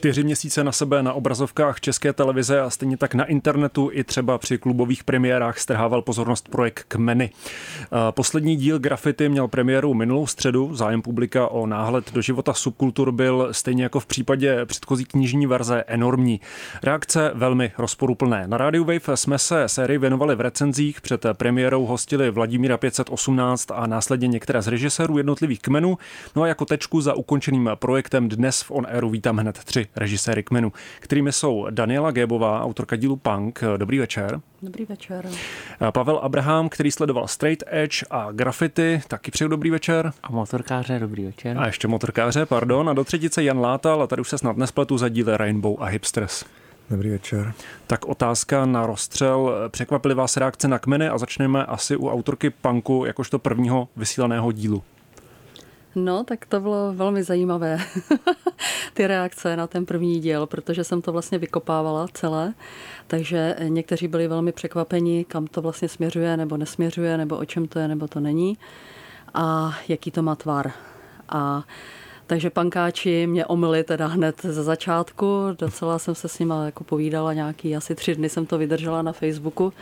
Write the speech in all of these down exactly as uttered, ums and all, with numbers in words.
Čtyři měsíce na sebe na obrazovkách České televize a stejně tak na internetu i třeba při klubových premiérách strhával pozornost projekt Kmeny. Poslední díl Graffiti měl premiéru minulou středu. Zájem publika o náhled do života subkultur byl stejně jako v případě předchozí knižní verze enormní. Reakce velmi rozporuplné. Na Radio Wave jsme se sérii věnovali v recenzích. Před premiérou hostili Vladimíra pět set osmnáct a následně některé z režisérů jednotlivých Kmenů. No a jako tečku za ukončeným projektem dnes v On Airu vítám hned tři režiséry Kmenů, kterými jsou Daniela Gébová, autorka dílu Punk. Dobrý večer. Dobrý večer. Pavel Abraham, který sledoval Straight Edge a Graffiti, taky přeju dobrý večer. A motorkáře, dobrý večer. A ještě motorkáře, pardon. A do třetice Jan Látal, a tady už se snad nespletu, za díly Rainbow a Hipsters. Dobrý večer. Tak otázka na rozstřel. Překvapily vás reakce na Kmeny a začneme asi u autorky Punku jakožto prvního vysílaného dílu. No, tak to bylo velmi zajímavé, ty reakce na ten první díl, protože jsem to vlastně vykopávala celé, takže někteří byli velmi překvapeni, kam to vlastně směřuje, nebo nesměřuje, nebo o čem to je, nebo to není a jaký to má tvar. A takže pankáči mě omyli teda hned ze začátku, docela jsem se s nima jako povídala, nějaký asi tři dny jsem to vydržela na Facebooku.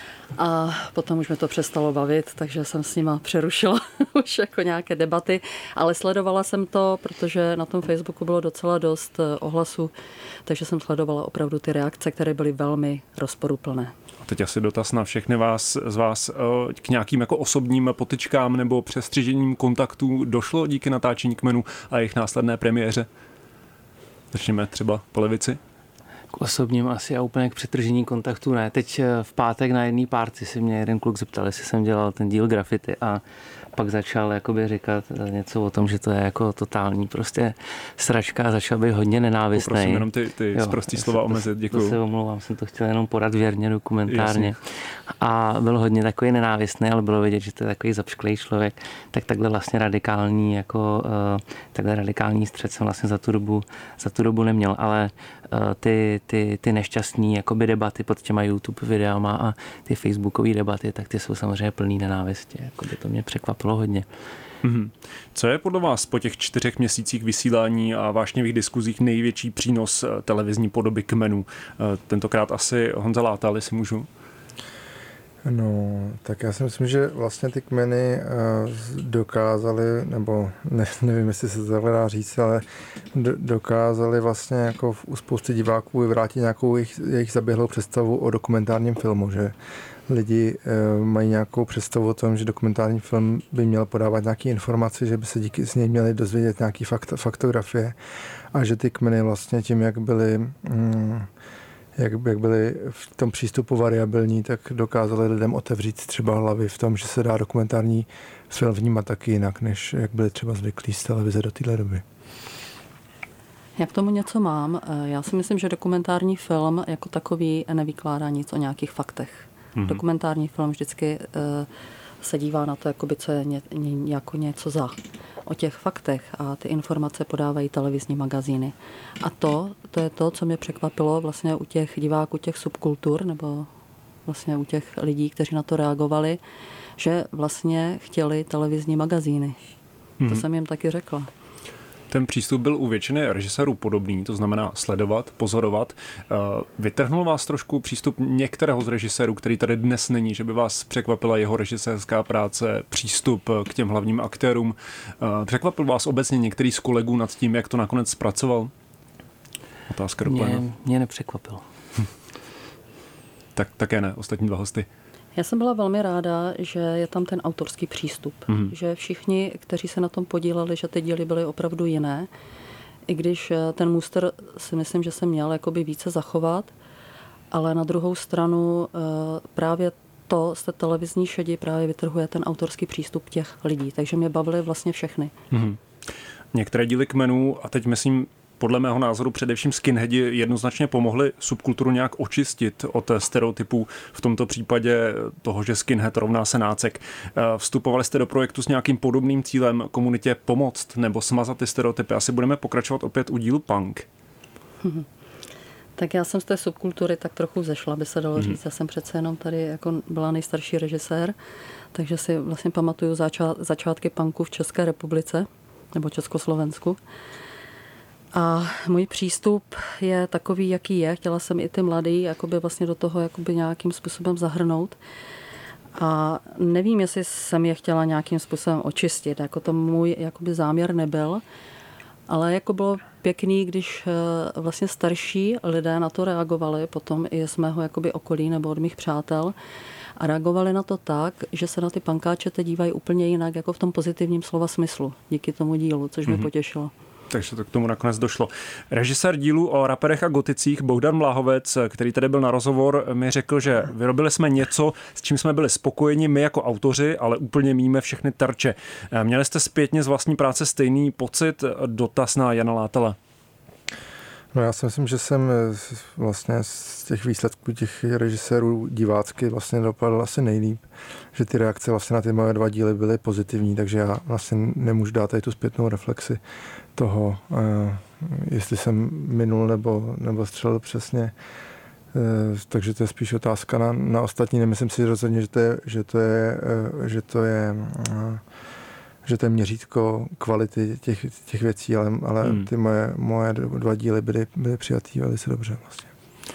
A potom už mě to přestalo bavit, takže jsem s nima přerušila už jako nějaké debaty, ale sledovala jsem to, protože na tom Facebooku bylo docela dost ohlasů, takže jsem sledovala opravdu ty reakce, které byly velmi rozporuplné. A teď asi dotaz na všechny vás, z vás k nějakým jako osobním potyčkám nebo přestřižením kontaktů došlo díky natáčení Kmenů a jejich následné premiéře? Začněme třeba po levici. K osobním asi a úplně k přetržení kontaktu ne. Teď v pátek na jedné party si mě jeden kluk zeptal, jestli jsem dělal ten díl Graffiti a pak začal jakoby říkat něco o tom, že to je jako totální prostě sračka a začal být hodně nenávistný. Poprosím jenom ty, ty sprostý slova omezit, děkuju. To se omlouvám, jsem to chtěl jenom podat věrně, dokumentárně. Jasně. A byl hodně takový nenávistný, ale bylo vidět, že to je takový zapšklý člověk. Tak takhle vlastně radikální, jako takhle radikální střed jsem vlastně za tu dobu, za tu dobu neměl, ale ty, ty, ty nešťastný jakoby debaty pod těma YouTube videama a ty facebookové debaty, tak ty jsou samozřejmě plný nenávisti. Jakoby to mě překvapilo hodně. Mm-hmm. Co je podle vás po těch čtyřech měsících vysílání a vášnivých diskuzích největší přínos televizní podoby Kmenů? Tentokrát asi Honza Látal, jestli můžu. No, tak já si myslím, že vlastně ty Kmeny dokázaly, nebo ne, nevím, jestli se to dá říct, ale do, dokázaly vlastně jako u spousty diváků vyvrátit nějakou jejich, jejich zaběhlou představu o dokumentárním filmu, že lidi e, mají nějakou představu o tom, že dokumentární film by měl podávat nějaké informace, že by se díky z něj měli dozvědět nějaké fakt, faktografie a že ty Kmeny vlastně tím, jak byly... Mm, Jak, jak byli v tom přístupu variabilní, tak dokázali lidem otevřít třeba hlavy v tom, že se dá dokumentární film vnímat taky jinak, než jak byli třeba zvyklí z televize do téhle doby. Já k tomu něco mám. Já si myslím, že dokumentární film jako takový nevykládá nic o nějakých faktech. Mm-hmm. Dokumentární film vždycky uh, se dívá na to, jakoby, co je ně, ně, jako něco za. O těch faktech a ty informace podávají televizní magazíny. A to, to je to, co mě překvapilo vlastně u těch diváků těch subkultur nebo vlastně u těch lidí, kteří na to reagovali, že vlastně chtěli televizní magazíny. Hmm. To jsem jim taky řekla. Ten přístup byl u většiny režisérů podobný, to znamená sledovat, pozorovat. Vytrhnul vás trošku přístup některého z režisérů, který tady dnes není, že by vás překvapila jeho režisérská práce, přístup k těm hlavním aktérům. Překvapil vás obecně některý z kolegů nad tím, jak to nakonec zpracoval? Otázka do mě, mě nepřekvapilo. tak také ne, ostatní dva hosty. Já jsem byla velmi ráda, že je tam ten autorský přístup. Mm. Že všichni, kteří se na tom podíleli, že ty díly byly opravdu jiné. I když ten muster si myslím, že se měl jakoby více zachovat, ale na druhou stranu právě to z té televizní šedi právě vytrhuje ten autorský přístup těch lidí. Takže mě bavily vlastně všechny. Mm. Některé díly Kmenů, a teď myslím, podle mého názoru především skinheadi jednoznačně pomohli subkulturu nějak očistit od stereotypů, v tomto případě toho, že skinhead rovná se nácek. Vstupovali jste do projektu s nějakým podobným cílem komunitě pomoct nebo smazat ty stereotypy? Asi budeme pokračovat opět u dílu Punk. Hmm. Tak já jsem z té subkultury tak trochu zešla, by se dalo říct. Hmm. Já jsem přece jenom tady jako byla nejstarší režisér, takže si vlastně pamatuju začát, začátky punku v České republice nebo Československu. A můj přístup je takový, jaký je. Chtěla jsem i ty mladý jakoby vlastně do toho jakoby nějakým způsobem zahrnout. A nevím, jestli jsem je chtěla nějakým způsobem očistit. Jako to můj jakoby záměr nebyl. Ale jako bylo pěkný, když vlastně starší lidé na to reagovali, potom i z mého jakoby okolí nebo od mých přátel, a reagovali na to tak, že se na ty pankáče teď dívají úplně jinak, jako v tom pozitivním slova smyslu, díky tomu dílu, což mě mm-hmm. potěšilo. Takže to k tomu nakonec došlo. Režisér dílu o raperech a goticích Bohdan Mláhovec, který tady byl na rozhovor, mi řekl, že vyrobili jsme něco, s čím jsme byli spokojeni my jako autoři, ale úplně míme všechny terče. Měli jste zpětně z vlastní práce stejný pocit? Dotaz na Jana Látala. No já si myslím, že jsem vlastně z těch výsledků těch režisérů divácky vlastně dopadl asi nejlíp, že ty reakce vlastně na ty moje dva díly byly pozitivní, takže já vlastně nemůžu dát tady tu zpětnou reflexi toho, jestli jsem minul nebo, nebo střelil přesně. Takže to je spíš otázka na, na ostatní. Nemyslím si rozhodně, že to je, že to je, že to je že to je měřítko kvality těch, těch věcí, ale, ale hmm. ty moje, moje dva díly byly, byly přijatý velice dobře vlastně.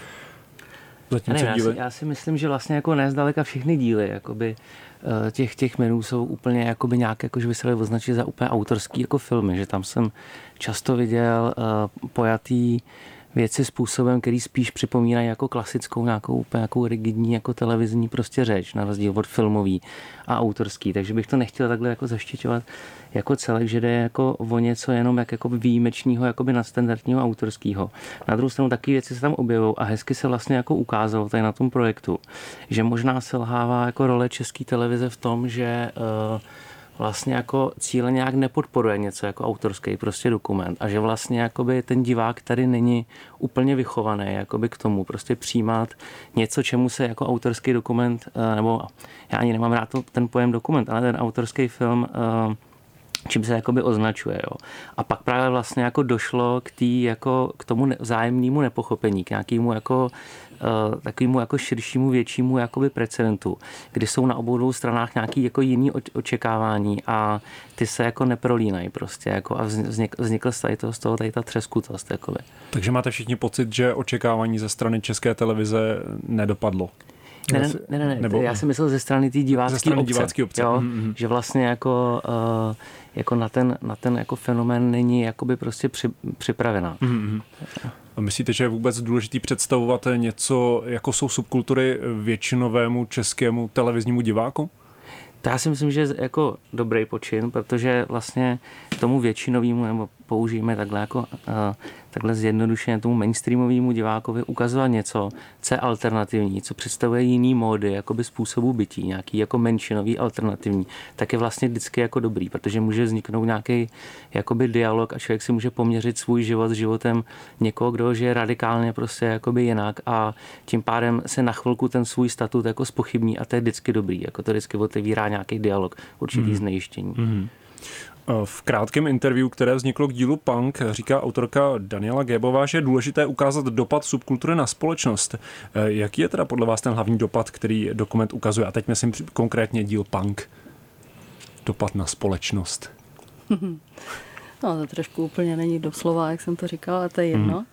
Ne, já, si, já si myslím, že vlastně jako ne zdaleka všechny díly jakoby, těch, těch menů jsou úplně jakoby nějak, jako, že by se dali označit za úplně autorský jako filmy, že tam jsem často viděl uh, pojatý věci způsobem, který spíš připomínají jako klasickou nějakou úplně jako rigidní jako televizní prostě řeč, na rozdíl od filmový a autorský, takže bych to nechtěl takhle jako zaštiťovat jako celek, že jde jako o něco jenom jak jako výjimečného, jakoby nadstandardního autorského. Na druhou stranu taky věci se tam objevují a hezky se vlastně jako ukázalo tady na tom projektu, že možná selhává jako role České televize v tom, že uh, vlastně jako cíle nějak nepodporuje něco jako autorský prostě dokument a že vlastně jakoby ten divák tady není úplně vychovaný jakoby k tomu prostě přijímat něco, čemu se jako autorský dokument, nebo já ani nemám rád to, ten pojem dokument, ale ten autorský film čím se jakoby označuje, jo. A pak právě vlastně jako došlo k tý, jako k tomu vzájemnému nepochopení, k nějakému jako uh, takovému jako širšímu, většímu jakoby precedentu, kdy jsou na obou dvou stranách nějaký jako jiný očekávání a ty se jako neprolínají prostě jako a vznik, vznikl z, toho, z toho tady ta třeskutost, jakoby. Takže máte všichni pocit, že očekávání ze strany České televize nedopadlo? Ne, ne, ne, ne, ne. Nebo já jsem myslel ze strany té divácké obce, divácký obce. Jo, mm-hmm. že vlastně jako, uh, jako na ten, na ten jako fenomén není jakoby prostě při, připravená. Mm-hmm. A myslíte, že je vůbec důležitý představovat něco, jako jsou subkultury většinovému českému televiznímu diváku? To já si myslím, že je jako dobrý počin, protože vlastně tomu většinovému, nebo použijeme takhle jako uh, takhle zjednodušeně tomu mainstreamovému divákovi ukazovat něco, co je alternativní, co představuje jiný módy, jakoby způsobu bytí, nějaký jako menšinový alternativní, tak je vlastně vždycky jako dobrý, protože může vzniknout nějaký jakoby dialog a člověk si může poměřit svůj život s životem někoho, kdo žije radikálně prostě jakoby jinak a tím pádem se na chvilku ten svůj statut jako zpochybní a to je vždycky dobrý, jako to vždycky otevírá nějaký dialog, určitý mm. znejištění. Mm. V krátkém interview, které vzniklo k dílu Punk, říká autorka Daniela Gébová, že je důležité ukázat dopad subkultury na společnost. Jaký je teda podle vás ten hlavní dopad, který dokument ukazuje? A teď myslím konkrétně díl Punk. Dopad na společnost. No, to trošku úplně není doslova, jak jsem to říkala, ale to je jedno. Hmm.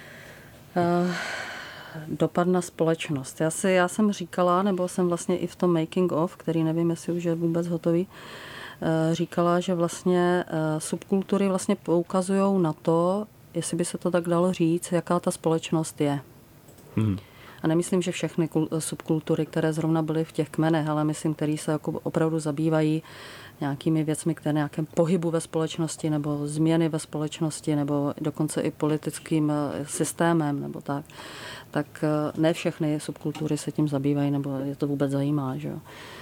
Uh, dopad na společnost. Já, si, já jsem říkala, nebo jsem vlastně i v tom making of, který nevím, jestli už je vůbec hotový, říkala, že vlastně subkultury vlastně poukazují na to, jestli by se to tak dalo říct, jaká ta společnost je. Hmm. A nemyslím, že všechny subkultury, které zrovna byly v těch kmenech, ale myslím, které se jako opravdu zabývají nějakými věcmi, které nějakém pohybu ve společnosti nebo změny ve společnosti nebo dokonce i politickým systémem nebo tak, tak ne všechny subkultury se tím zabývají nebo je to vůbec zajímá, že jo.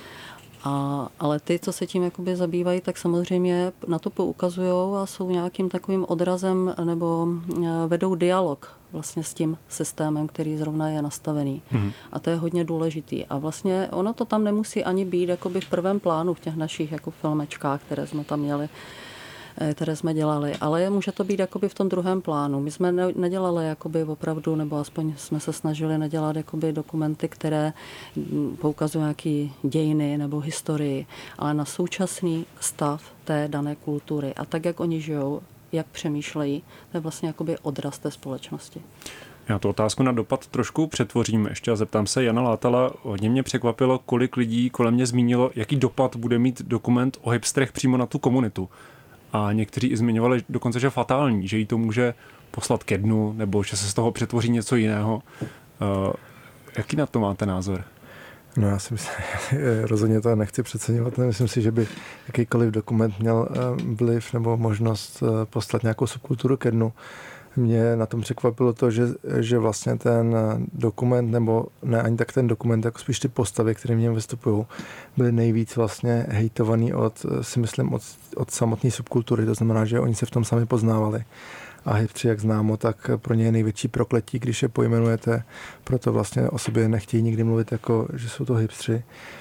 A, ale ty, co se tím jakoby zabývají, tak samozřejmě na to poukazují a jsou nějakým takovým odrazem nebo vedou dialog vlastně s tím systémem, který zrovna je nastavený. Mm. A to je hodně důležitý. A vlastně ono to tam nemusí ani být jakoby v prvém plánu v těch našich jako filmečkách, které jsme tam měli, které jsme dělali, ale může to být jakoby v tom druhém plánu. My jsme nedělali jakoby opravdu, nebo aspoň jsme se snažili nedělat jakoby dokumenty, které poukazují nějaké dějiny nebo historii, ale na současný stav té dané kultury. A tak, jak oni žijou, jak přemýšlejí. To je vlastně jakoby odraz té společnosti. Já tu otázku na dopad trošku přetvořím ještě a zeptám se Jana Látala. Hodně mě překvapilo, kolik lidí kolem mě zmínilo, jaký dopad bude mít dokument o hipsterech přímo na tu komunitu. A někteří i zmiňovali dokonce, že fatální, že jí to může poslat ke dnu, nebo že se z toho přetvoří něco jiného. Uh, jaký na to máte názor? No já si myslím, rozhodně to nechci přeceňovat. Myslím si, že by jakýkoliv dokument měl vliv nebo možnost poslat nějakou subkulturu ke dnu. Mě na tom překvapilo to, že, že vlastně ten dokument, nebo ne ani tak ten dokument, jako spíš ty postavy, které v něm vystupují, byly nejvíc vlastně hejtovaný od, si myslím, od, od samotné subkultury. To znamená, že oni se v tom sami poznávali. A hipstři, jak známo, tak pro ně je největší prokletí, když je pojmenujete, proto vlastně o sobě nechtějí nikdy mluvit jako, že jsou to hipstři.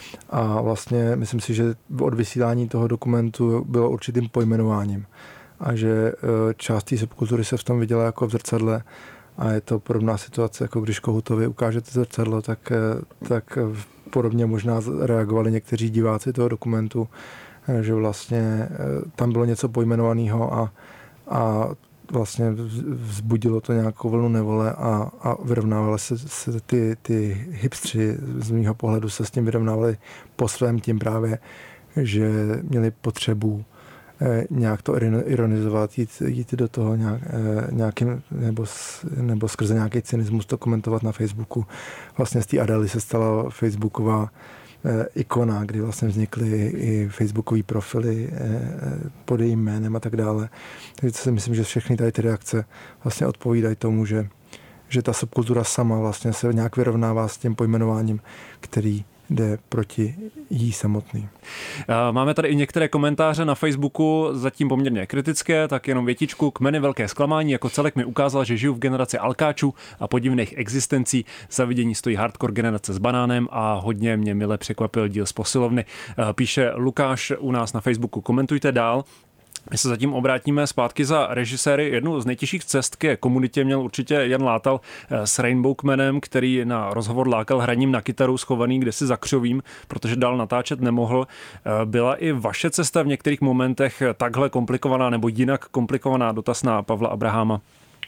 A vlastně myslím si, že od vysílání toho dokumentu bylo určitým pojmenováním. A že část té subkultury se v tom viděla jako v zrcadle a je to podobná situace, jako když Kohoutovi ukážete zrcadlo, tak, tak podobně možná reagovali někteří diváci toho dokumentu, že vlastně tam bylo něco pojmenovaného a, a vlastně vzbudilo to nějakou vlnu nevole a, a vyrovnávali se, se ty, ty hipstři z mýho pohledu se s tím vyrovnávali po svém tím právě, že měli potřebu nějak to ironizovat, jít, jít do toho nějak, nějakým, nebo, nebo skrze nějaký cynismus to komentovat na Facebooku. Vlastně z té Adely se stala facebooková ikona, kdy vlastně vznikly i facebookové profily pod jejím jménem a tak dále. Takže si myslím, že všechny tady ty reakce vlastně odpovídají tomu, že, že ta subkultura sama vlastně se nějak vyrovnává s tím pojmenováním, který jde proti jí samotný. Máme tady i některé komentáře na Facebooku, zatím poměrně kritické, tak jenom větičku. Kmeny velké zklamání jako celek mi ukázal, že žiju v generaci alkáčů a podivných existencí. Za vidění stojí hardcore generace s banánem a hodně mě mile překvapil díl z posilovny. Píše Lukáš u nás na Facebooku. Komentujte dál. My se zatím obrátíme zpátky za režiséry. Jednu z nejtěžších cest ke komunitě měl určitě Jan Látal s Rainbow Kmenem, který na rozhovor lákal hraním na kytaru schovaný kdesi za křovím, protože dál natáčet nemohl. Byla i vaše cesta v některých momentech takhle komplikovaná nebo jinak komplikovaná? Dotaz na Pavla Abraháma.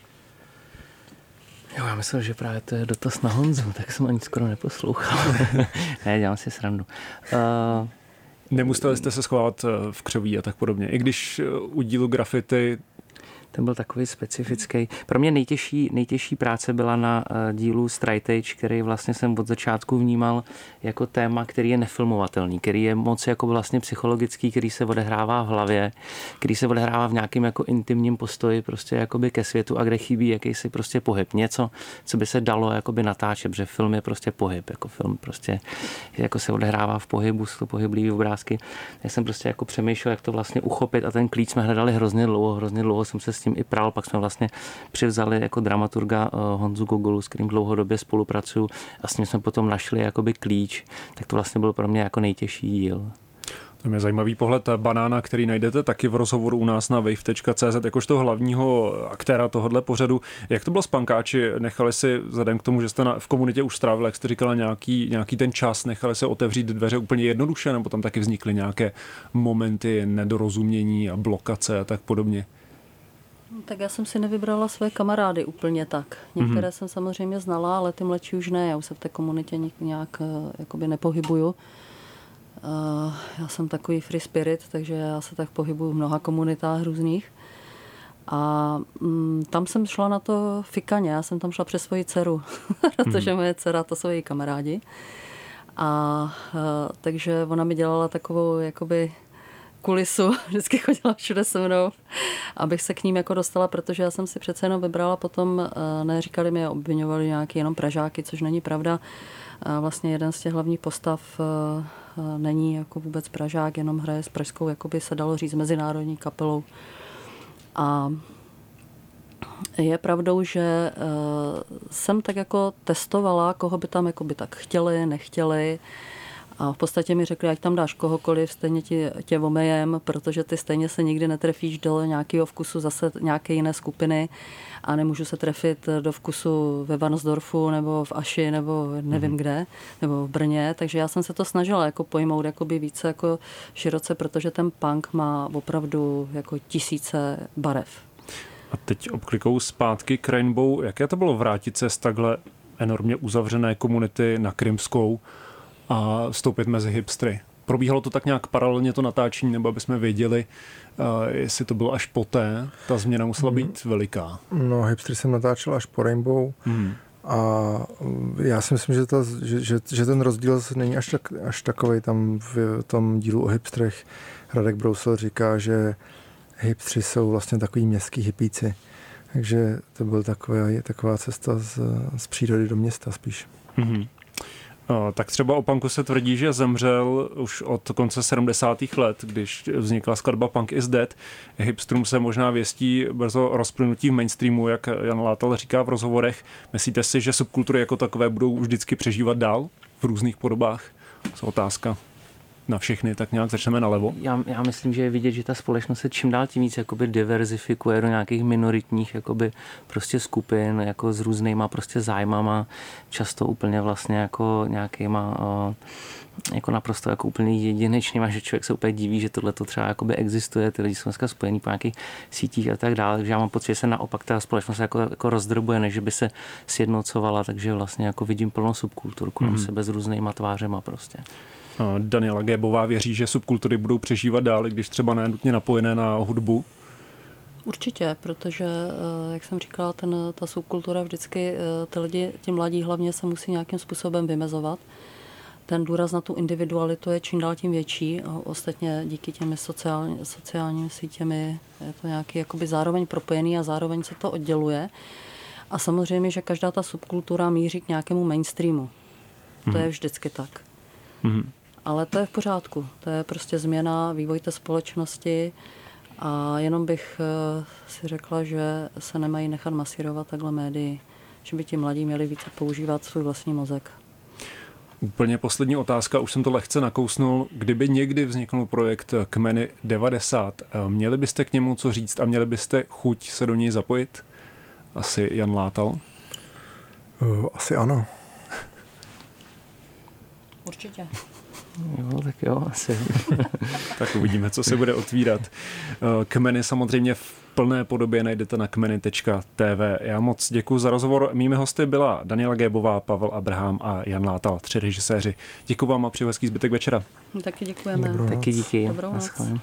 Jo, já myslím, že právě to je dotaz na Honzu, tak jsem ani skoro neposlouchal. Ne, dělám si srandu. Uh... Nemuseli jste se schovávat v křoví a tak podobně, i když u dílu Graffiti... Ten byl takový specifický. Pro mě nejtěžší, nejtěžší práce byla na dílu Straight Edge, který vlastně jsem od začátku vnímal jako téma, který je nefilmovatelný, který je moc jako vlastně psychologický, který se odehrává v hlavě, který se odehrává v nějakém jako intimním postoji prostě jakoby ke světu a kde chybí jakýsi prostě pohyb. Něco, co by se dalo jakoby natáčet, protože film je prostě pohyb, jako film prostě jako se odehrává v pohybu, jsou to pohyblivý obrázky. Já jsem prostě jako přemýšlel, jak to vlastně uchopit a ten klíč jsme hledali hrozně dlouho, hrozně dlouho jsem se s tím i pral, pak jsme vlastně přivzali jako dramaturga Honzu Gogolu, s kterým dlouhodobě spolupracuju a s ním jsme potom našli jakoby klíč, tak to vlastně byl pro mě jako nejtěžší díl. To je zajímavý pohled Banána, který najdete taky v rozhovoru u nás na wave tečka cé zet, jakožto hlavního aktéra tohohle pořadu. Jak to bylo s pankáči? Nechali si, vzhledem k tomu, že jste na, v komunitě už strávili, jak jste říkala, nějaký, nějaký ten čas, nechali se otevřít dveře úplně jednoduše, nebo tam taky vznikly nějaké momenty nedorozumění a blokace a tak podobně? Tak já jsem si nevybrala své kamarády úplně tak. Některé mm-hmm. jsem samozřejmě znala, ale ty mladší už ne. Já už se v té komunitě nějak jakoby nepohybuju. Já jsem takový free spirit, takže já se tak pohybuju v mnoha komunitách různých. A mm, tam jsem šla na to fikaně. Já jsem tam šla přes svoji dceru, protože moje dcera, to jsou její kamarádi. A, a takže ona mi dělala takovou jakoby kulisu, vždycky chodila všude se mnou, abych se k ním jako dostala, protože já jsem si přece jenom vybrala potom, neříkali mi, obviňovali nějaký jenom Pražáky, což není pravda. Vlastně jeden z těch hlavních postav není jako vůbec Pražák, jenom hraje s pražskou, jako by se dalo říct, mezinárodní kapelou. A je pravdou, že jsem tak jako testovala, koho by tam jako by tak chtěli, nechtěli. A v podstatě mi řekli, ať tam dáš kohokoliv, stejně tě, tě omejem, protože ty stejně se nikdy netrefíš do nějakého vkusu zase nějaké jiné skupiny a nemůžu se trefit do vkusu ve Varnsdorfu nebo v Aši nebo nevím mm-hmm. kde, nebo v Brně, takže já jsem se to snažila jako pojmout jakoby více jako široce, protože ten punk má opravdu jako tisíce barev. A teď obklikou zpátky k Rainbow. Jaké to bylo vrátit se z takhle enormně uzavřené komunity na Krymskou a vstoupit mezi hipstry? Probíhalo to tak nějak paralelně to natáčení, nebo aby jsme věděli, uh, jestli to bylo až poté? Ta změna musela být veliká. No, hipstry jsem natáčel až po Rainbow. Hmm. A já si myslím, že, ta, že, že, že ten rozdíl není až, tak, až takovej. Tam v tom dílu o hipstrech Radek Brousel říká, že hipstři jsou vlastně takový městský hippíci. Takže to byla taková, taková cesta z, z přírody do města spíš. Mm-hmm. O, tak třeba o punku se tvrdí, že zemřel už od konce sedmdesátých let, když vznikla skladba Punk is Dead. Hipstrům se možná věstí brzo rozplynutí v mainstreamu, jak Jan Látal říká v rozhovorech. Myslíte si, že subkultury jako takové budou vždycky přežívat dál v různých podobách? To je otázka na všechny, tak nějak začneme nalevo. Já, já myslím, že je vidět, že ta společnost se čím dál tím víc jakoby diverzifikuje do nějakých minoritních jakoby prostě skupin, jako s různýma prostě zájmama, často úplně vlastně jako nějakýma uh, jako naprosto jako úplně jedinečnýma, že člověk se úplně diví, že tohle to třeba jakoby existuje, ty lidi jsou dneska spojení po nějakých sítích a tak dále, takže já mám pocit, že se naopak ta společnost jako, jako rozdrobuje, než by se sjednocovala, takže vlastně jako vidím plnou subkulturu kolem mm. sebe s různýma tvářema prostě. Daniela Gébová věří, že subkultury budou přežívat dál, když třeba ne nutně napojené na hudbu? Určitě, protože, jak jsem říkala, ten, ta subkultura vždycky, ty lidi, ti mladí hlavně se musí nějakým způsobem vymezovat. Ten důraz na tu individualitu je čím dál tím větší. Ostatně díky těmi sociální, sociálními sítěmi je to nějaký jakoby zároveň propojený a zároveň se to odděluje. A samozřejmě, že každá ta subkultura míří k nějakému mainstreamu. To hmm. je vždycky tak. Hmm. Ale to je v pořádku. To je prostě změna, vývoj té společnosti a jenom bych si řekla, že se nemají nechat masírovat takhle médii, že by ti mladí měli více používat svůj vlastní mozek. Úplně poslední otázka, už jsem to lehce nakousnul. Kdyby někdy vzniknul projekt Kmeny devadesát, měli byste k němu co říct a měli byste chuť se do něj zapojit? Asi Jan Látal? Uh, asi ano. Určitě. Jo, tak jo, asi. Tak uvidíme, co se bude otvírat. Kmeny samozřejmě v plné podobě najdete na kmeny tečka té vé. Já moc děkuji za rozhovor. Mými hosty byla Daniela Gébová, Pavel Abraham a Jan Látal, tři režiséři. Děkuji vám a přeji hezký zbytek večera. Taky děkujeme. Dobrou Taky díky. Dobrou noc.